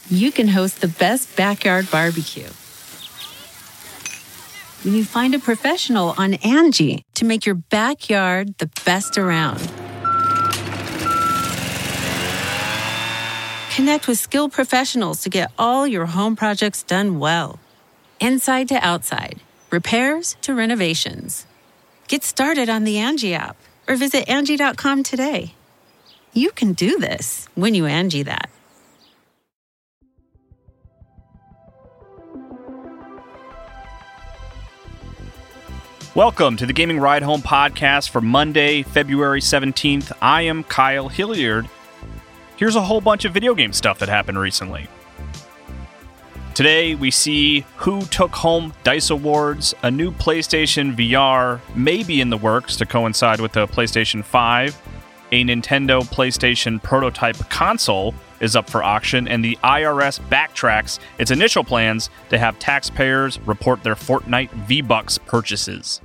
you can host the best backyard barbecue. When you find a professional on Angie to make your backyard the best around. Connect with skilled professionals to get all your home projects done well. Inside to outside, repairs to renovations. Get started on the Angie app or visit Angie.com today. You can do this when you Angie that. Welcome to the Gaming Ride Home podcast for Monday, February 17th. I am Kyle Hilliard. Here's a whole bunch of video game stuff that happened recently. Today, we see who took home DICE Awards, a new PlayStation VR may be in the works to coincide with the PlayStation 5, a Nintendo PlayStation prototype console is up for auction, and the IRS backtracks its initial plans to have taxpayers report their Fortnite V-Bucks purchases.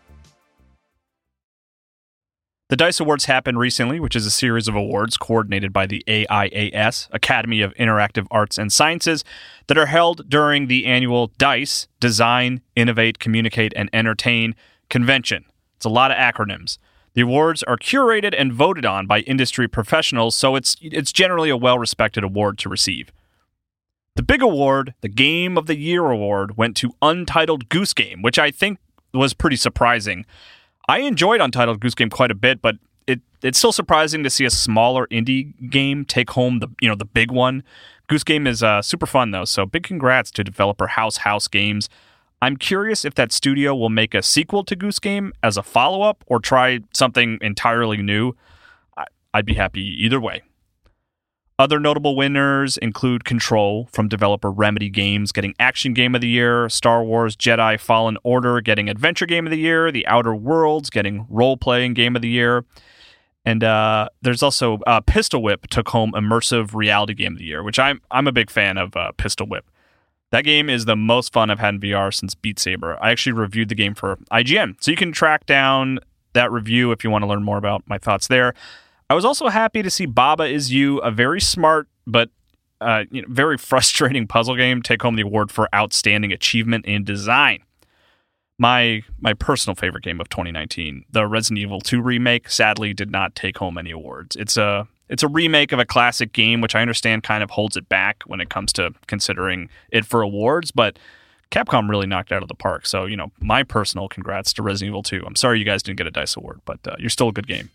The DICE Awards happened recently, which is a series of awards coordinated by the AIAS, Academy of Interactive Arts and Sciences, that are held during the annual DICE, Design, Innovate, Communicate, and Entertain convention. It's a lot of acronyms. The awards are curated and voted on by industry professionals, so it's generally a well-respected award to receive. The big award, the Game of the Year award, went to Untitled Goose Game, which I think was pretty surprising. I enjoyed Untitled Goose Game quite a bit, but it's still surprising to see a smaller indie game take home the big one. Goose Game is super fun though, so big congrats to developer House Games. I'm curious if that studio will make a sequel to Goose Game as a follow-up or try something entirely new. I'd be happy either way. Other notable winners include Control from developer Remedy Games getting Action Game of the Year, Star Wars Jedi Fallen Order getting Adventure Game of the Year, The Outer Worlds getting Role-Playing Game of the Year, and there's also Pistol Whip took home Immersive Reality Game of the Year, which I'm a big fan of Pistol Whip. That game is the most fun I've had in VR since Beat Saber. I actually reviewed the game for IGN, so you can track down that review if you want to learn more about my thoughts there. I was also happy to see Baba Is You, a very smart but very frustrating puzzle game, take home the award for Outstanding Achievement in Design. My personal favorite game of 2019, the Resident Evil 2 remake, sadly did not take home any awards. It's a remake of a classic game, which I understand kind of holds it back when it comes to considering it for awards, but Capcom really knocked it out of the park. So, my personal congrats to Resident Evil 2. I'm sorry you guys didn't get a DICE award, but you're still a good game.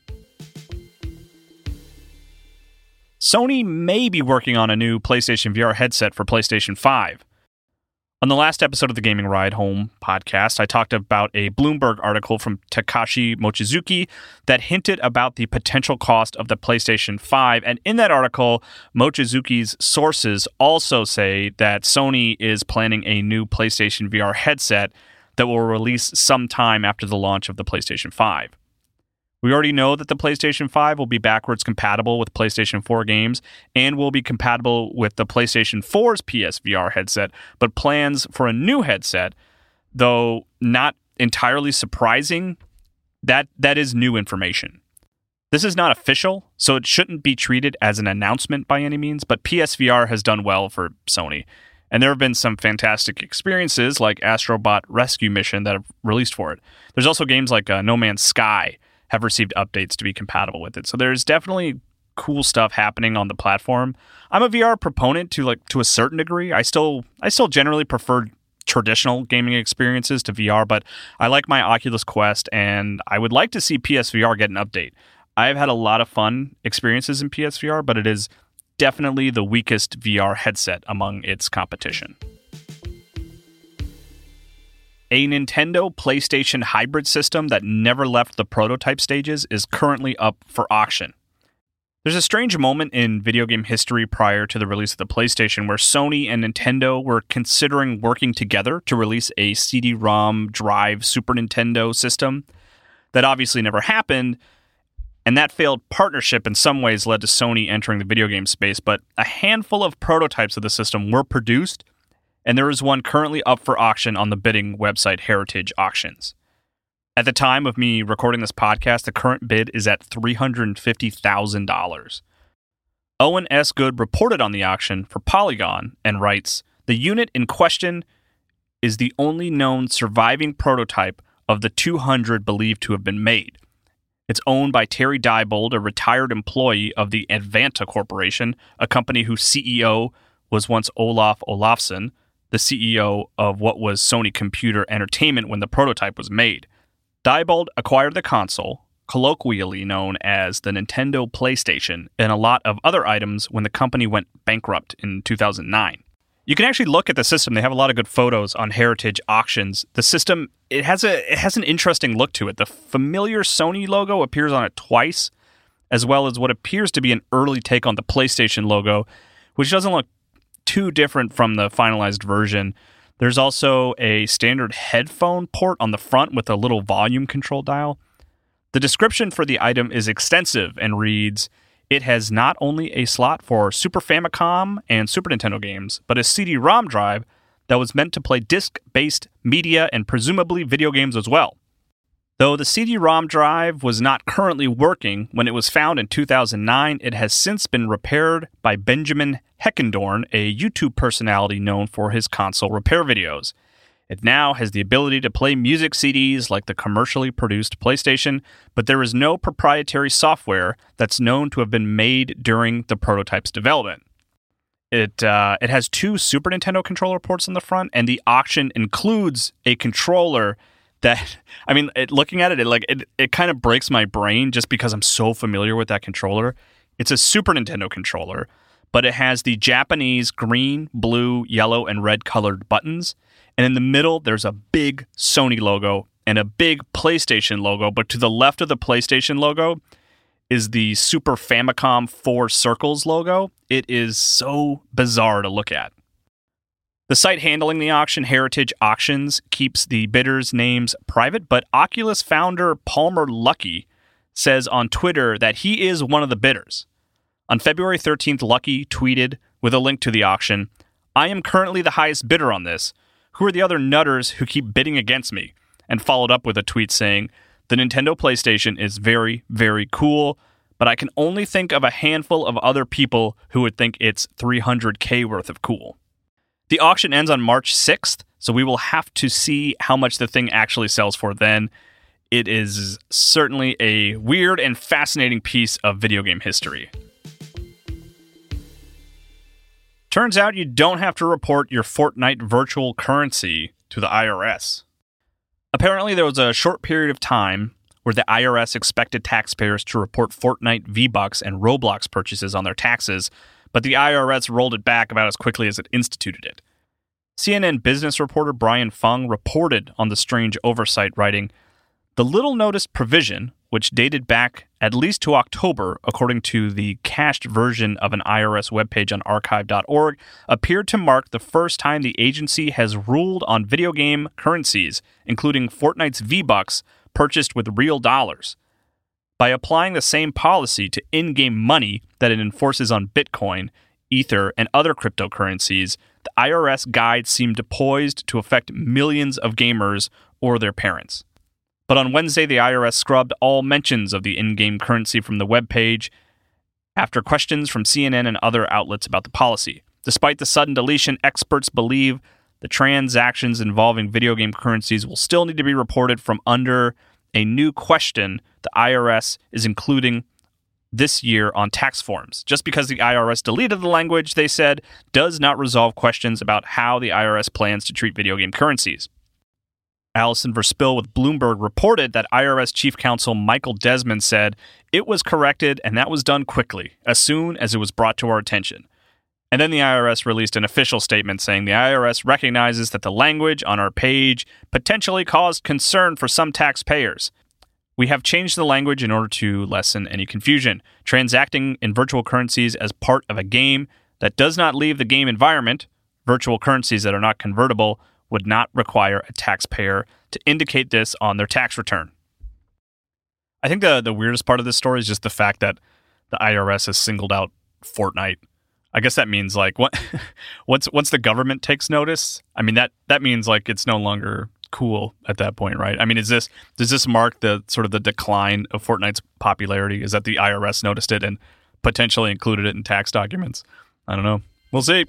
Sony may be working on a new PlayStation VR headset for PlayStation 5. On the last episode of the Gaming Ride Home podcast, I talked about a Bloomberg article from Takashi Mochizuki that hinted about the potential cost of the PlayStation 5. And in that article, Mochizuki's sources also say that Sony is planning a new PlayStation VR headset that will release sometime after the launch of the PlayStation 5. We already know that the PlayStation 5 will be backwards compatible with PlayStation 4 games and will be compatible with the PlayStation 4's PSVR headset, but plans for a new headset, though not entirely surprising, that is new information. This is not official, so it shouldn't be treated as an announcement by any means, but PSVR has done well for Sony, and there have been some fantastic experiences like Astrobot Rescue Mission that have released for it. There's also games like No Man's Sky have received updates to be compatible with it. So there's definitely cool stuff happening on the platform. I'm a VR proponent to a certain degree. I still generally prefer traditional gaming experiences to VR, but I like my Oculus Quest and I would like to see PSVR get an update. I've had a lot of fun experiences in PSVR, but it is definitely the weakest VR headset among its competition. A Nintendo PlayStation hybrid system that never left the prototype stages is currently up for auction. There's a strange moment in video game history prior to the release of the PlayStation where Sony and Nintendo were considering working together to release a CD-ROM drive Super Nintendo system. That obviously never happened, and that failed partnership in some ways led to Sony entering the video game space, but a handful of prototypes of the system were produced, and there is one currently up for auction on the bidding website Heritage Auctions. At the time of me recording this podcast, the current bid is at $350,000. Owen S. Good reported on the auction for Polygon and writes, "The unit in question is the only known surviving prototype of the 200 believed to have been made. It's owned by Terry Diebold, a retired employee of the Advanta Corporation, a company whose CEO was once Olaf Olafsson, the CEO of what was Sony Computer Entertainment when the prototype was made. Diebold acquired the console, colloquially known as the Nintendo PlayStation, and a lot of other items when the company went bankrupt in 2009. You can actually look at the system. They have a lot of good photos on Heritage Auctions. The system, it has an interesting look to it. The familiar Sony logo appears on it twice, as well as what appears to be an early take on the PlayStation logo, which doesn't look too different from the finalized version. There's also a standard headphone port on the front with a little volume control dial. The description for the item is extensive and reads, "It has not only a slot for Super Famicom and Super Nintendo games, but a CD-ROM drive that was meant to play disc-based media and presumably video games as well. Though the CD-ROM drive was not currently working when it was found in 2009, it has since been repaired by Benjamin Heckendorn, a YouTube personality known for his console repair videos. It now has the ability to play music CDs like the commercially produced PlayStation, but there is no proprietary software that's known to have been made during the prototype's development. It has 2 Super Nintendo controller ports on the front, and the auction includes a controller that, I mean, looking at it, it kind of breaks my brain just because I'm so familiar with that controller. It's a Super Nintendo controller, but it has the Japanese green, blue, yellow, and red colored buttons. And in the middle, there's a big Sony logo and a big PlayStation logo. But to the left of the PlayStation logo is the Super Famicom 4 circles logo. It is so bizarre to look at. The site handling the auction, Heritage Auctions, keeps the bidders' names private, but Oculus founder Palmer Luckey says on Twitter that he is one of the bidders. On February 13th, Luckey tweeted with a link to the auction, "I am currently the highest bidder on this. Who are the other nutters who keep bidding against me?" And followed up with a tweet saying, "The Nintendo PlayStation is very, very cool, but I can only think of a handful of other people who would think it's $300K worth of cool." The auction ends on March 6th, so we will have to see how much the thing actually sells for then. It is certainly a weird and fascinating piece of video game history. Turns out you don't have to report your Fortnite virtual currency to the IRS. Apparently, there was a short period of time where the IRS expected taxpayers to report Fortnite V-Bucks and Roblox purchases on their taxes, but the IRS rolled it back about as quickly as it instituted it. CNN business reporter Brian Fung reported on the strange oversight, writing, "The little-noticed provision, which dated back at least to October, according to the cached version of an IRS webpage on archive.org, appeared to mark the first time the agency has ruled on video game currencies, including Fortnite's V-Bucks purchased with real dollars. By applying the same policy to in-game money that it enforces on Bitcoin, Ether, and other cryptocurrencies, the IRS guide seemed poised to affect millions of gamers or their parents. But on Wednesday, the IRS scrubbed all mentions of the in-game currency from the webpage after questions from CNN and other outlets about the policy. Despite the sudden deletion, experts believe the transactions involving video game currencies will still need to be reported from under a new question the IRS is including this year on tax forms. Just because the IRS deleted the language, they said, does not resolve questions about how the IRS plans to treat video game currencies. Allison Verspill with Bloomberg reported that IRS Chief Counsel Michael Desmond said, "It was corrected and that was done quickly, as soon as it was brought to our attention." And then the IRS released an official statement saying the IRS recognizes that the language on our page potentially caused concern for some taxpayers. "We have changed the language in order to lessen any confusion. Transacting in virtual currencies as part of a game that does not leave the game environment, virtual currencies that are not convertible, would not require a taxpayer to indicate this on their tax return." I think the weirdest part of this story is just the fact that the IRS has singled out Fortnite. I guess that means like once the government takes notice, I mean that means like it's no longer cool at that point, right? I mean, does this mark the sort of the decline of Fortnite's popularity? Is that the IRS noticed it and potentially included it in tax documents. I don't know. We'll see.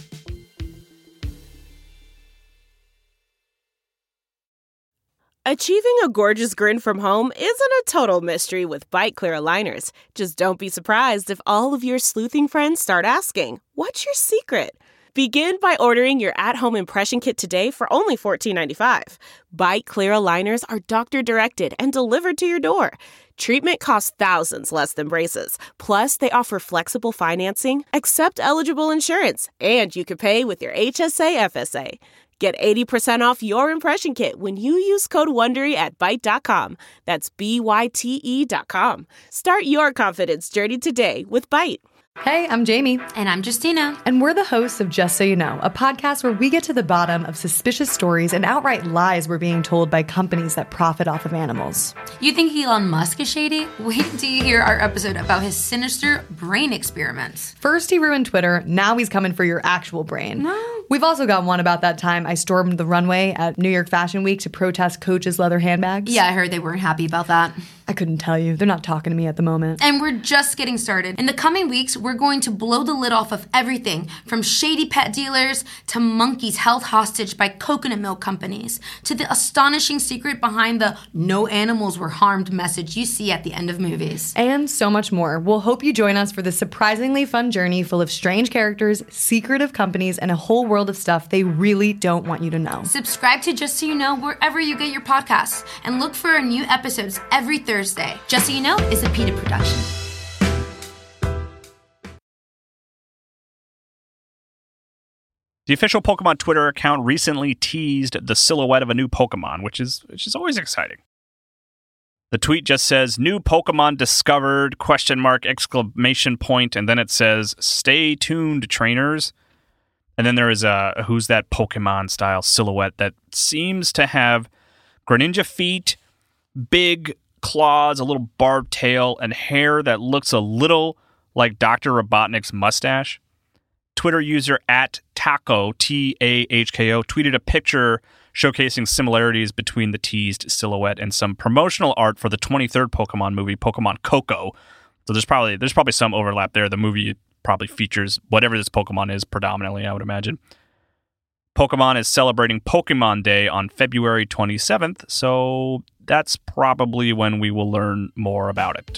Achieving a gorgeous grin from home isn't a total mystery with Byte Clear aligners. Just don't be surprised if all of your sleuthing friends start asking, "What's your secret?" Begin by ordering your at-home impression kit today for only $14.95. Byte Clear aligners are doctor-directed and delivered to your door. Treatment costs thousands less than braces. Plus, they offer flexible financing, accept eligible insurance, and you can pay with your HSA FSA. Get 80% off your impression kit when you use code WONDERY at Byte.com. That's BYTE.com. Start your confidence journey today with Byte. Hey, I'm Jamie. And I'm Justina. And we're the hosts of Just So You Know, a podcast where we get to the bottom of suspicious stories and outright lies we're being told by companies that profit off of animals. You think Elon Musk is shady? Wait until you hear our episode about his sinister brain experiments. First he ruined Twitter, now he's coming for your actual brain. No. We've also got one about that time I stormed the runway at New York Fashion Week to protest Coach's leather handbags. Yeah, I heard they weren't happy about that. I couldn't tell you. They're not talking to me at the moment. And we're just getting started. In the coming weeks, we're going to blow the lid off of everything from shady pet dealers to monkeys held hostage by coconut milk companies to the astonishing secret behind the "no animals were harmed" message you see at the end of movies. And so much more. We'll hope you join us for this surprisingly fun journey full of strange characters, secretive companies, and a whole world of stuff they really don't want you to know. Subscribe to Just So You Know wherever you get your podcasts and look for our new episodes every Thursday. Just So You Know is a PETA production. The official Pokemon Twitter account recently teased the silhouette of a new Pokemon, which is always exciting. The tweet just says, "New Pokemon discovered, !" exclamation point, and then it says, "Stay tuned, trainers." And then there is a Who's That Pokemon style silhouette that seems to have Greninja feet, big claws, a little barbed tail, and hair that looks a little like Dr. Robotnik's mustache. Twitter user @Taco, TAHKO, tweeted a picture showcasing similarities between the teased silhouette and some promotional art for the 23rd Pokemon movie, Pokemon Coco. So there's probably some overlap there. The movie probably features whatever this Pokemon is predominantly, I would imagine. Pokemon is celebrating Pokemon Day on February 27th, so that's probably when we will learn more about it.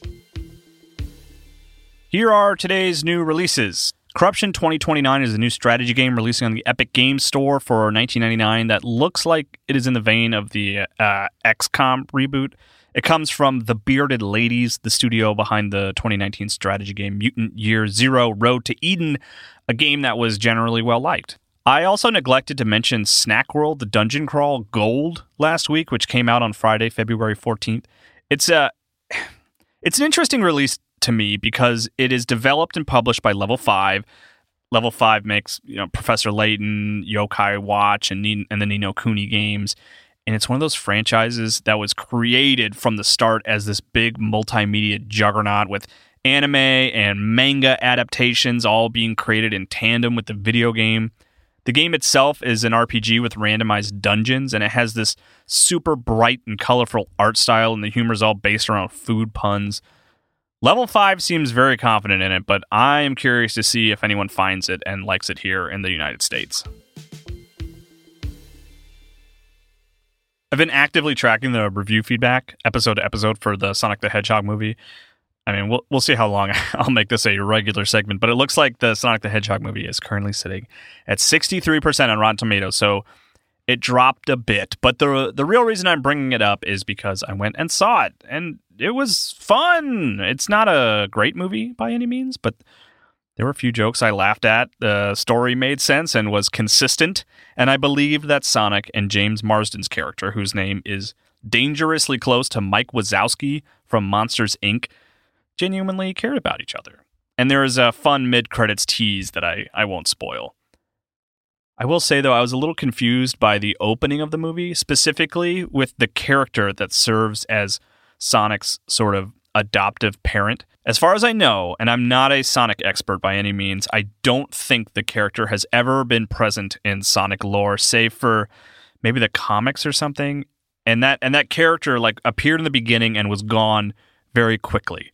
Here are today's new releases. Corruption 2029 is a new strategy game releasing on the Epic Games Store for $19.99 that looks like it is in the vein of the XCOM reboot. It comes from The Bearded Ladies, the studio behind the 2019 strategy game Mutant Year Zero Road to Eden, a game that was generally well-liked. I also neglected to mention Snack World, the Dungeon Crawl Gold last week, which came out on Friday, February 14th. It's an interesting release to me because it is developed and published by Level 5. Level 5 makes, Professor Layton, Yokai Watch, and the Ni no Kuni games. And it's one of those franchises that was created from the start as this big multimedia juggernaut with anime and manga adaptations all being created in tandem with the video game. The game itself is an RPG with randomized dungeons, and it has this super bright and colorful art style, and the humor is all based around food puns. Level 5 seems very confident in it, but I am curious to see if anyone finds it and likes it here in the United States. I've been actively tracking the review feedback episode to episode for the Sonic the Hedgehog movie. I mean, we'll see how long I'll make this a regular segment, but it looks like the Sonic the Hedgehog movie is currently sitting at 63% on Rotten Tomatoes, so it dropped a bit. But the real reason I'm bringing it up is because I went and saw it, and it was fun. It's not a great movie by any means, but there were a few jokes I laughed at. The story made sense and was consistent, and I believed that Sonic and James Marsden's character, whose name is dangerously close to Mike Wazowski from Monsters, Inc., genuinely cared about each other. And there is a fun mid-credits tease that I won't spoil. I will say, though, I was a little confused by the opening of the movie, specifically with the character that serves as Sonic's sort of adoptive parent. As far as I know, and I'm not a Sonic expert by any means, I don't think the character has ever been present in Sonic lore, save for maybe the comics or something. And that character appeared in the beginning and was gone very quickly.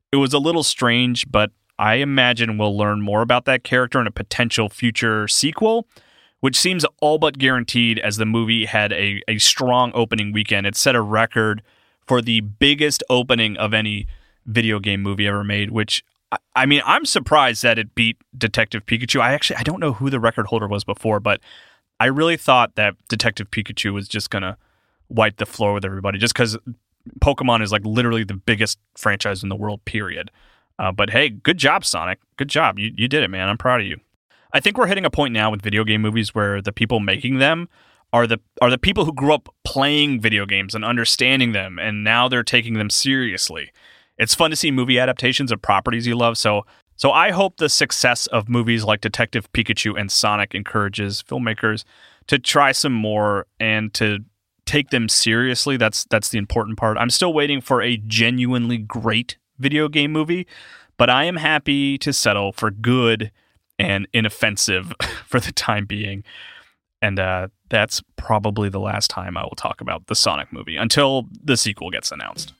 It was a little strange, but I imagine we'll learn more about that character in a potential future sequel, which seems all but guaranteed as the movie had a strong opening weekend. It set a record for the biggest opening of any video game movie ever made, which, I mean, I'm surprised that it beat Detective Pikachu. I don't know who the record holder was before, but I really thought that Detective Pikachu was just going to wipe the floor with everybody just because Pokemon is like literally the biggest franchise in the world, period. But hey, good job, Sonic. Good job. You did it, man. I'm proud of you. I think we're hitting a point now with video game movies where the people making them are the people who grew up playing video games and understanding them, and now they're taking them seriously. It's fun to see movie adaptations of properties you love, so I hope the success of movies like Detective Pikachu and Sonic encourages filmmakers to try some more and to take them seriously. That's the important part. I'm still waiting for a genuinely great video game movie, but I am happy to settle for good and inoffensive for the time being. And that's probably the last time I will talk about the Sonic movie until the sequel gets announced.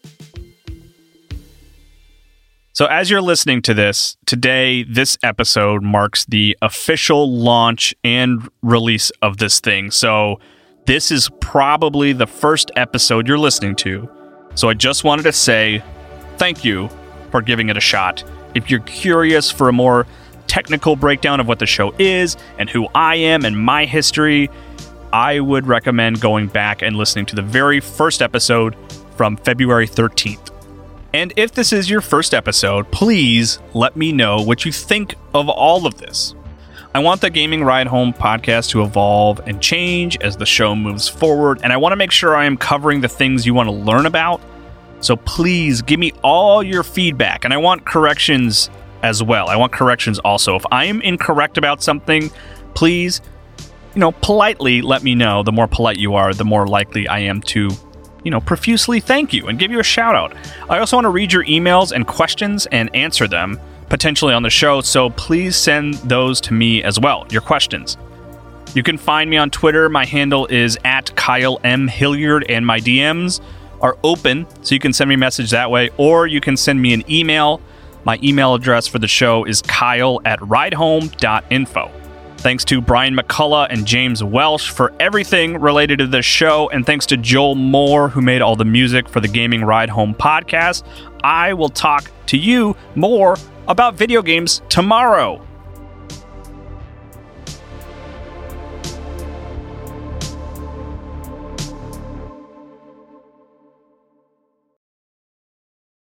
So as you're listening to this, today, this episode marks the official launch and release of this thing. So this is probably the first episode you're listening to. So I just wanted to say thank you for giving it a shot. If you're curious for a more technical breakdown of what the show is and who I am and my history, I would recommend going back and listening to the very first episode from February 13th. And if this is your first episode, please let me know what you think of all of this. I want the Gaming Ride Home podcast to evolve and change as the show moves forward, and I want to make sure I am covering the things you want to learn about. So please give me all your feedback, and I want corrections as well. I want corrections also. If I am incorrect about something, please, politely let me know. The more polite you are, the more likely I am to profusely thank you and give you a shout out. I also want to read your emails and questions and answer them potentially on the show, so please send those to me as well, your questions. You can find me on Twitter. My handle is @KyleMHilliard, and my DMs are open, so you can send me a message that way, or you can send me an email. My email address for the show is kyle@ridehome.info. Thanks to Brian McCullough and James Welsh for everything related to this show, and thanks to Joel Moore, who made all the music for the Gaming Ride Home podcast. I will talk to you more about video games tomorrow.